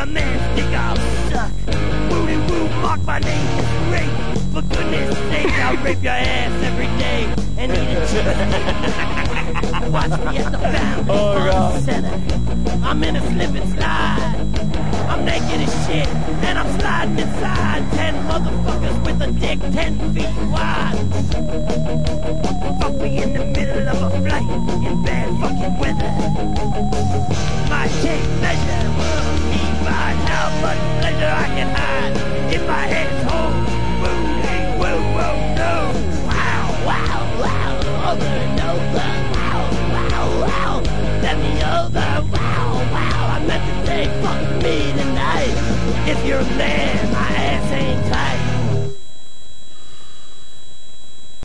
a man stick, I'll suck. Woody woo, mark my name is rape. For goodness sake, I'll rape your ass every day and eat a cheesesteak. Watch me at the fountain center. I'm in a slip and slide. I'm naked as shit, and I'm sliding inside 10 motherfuckers with a dick 10 feet wide. Fuck me in the middle of a flight in bad fucking weather. My tape measure will define how much pleasure I can hide in my head's hole. Woo, hey, whoa, whoa, no. Wow, wow, wow, over and over. Wow, wow, wow, let me over. Wow, wow, I meant to say fuck me tonight. If you're a man, my ass ain't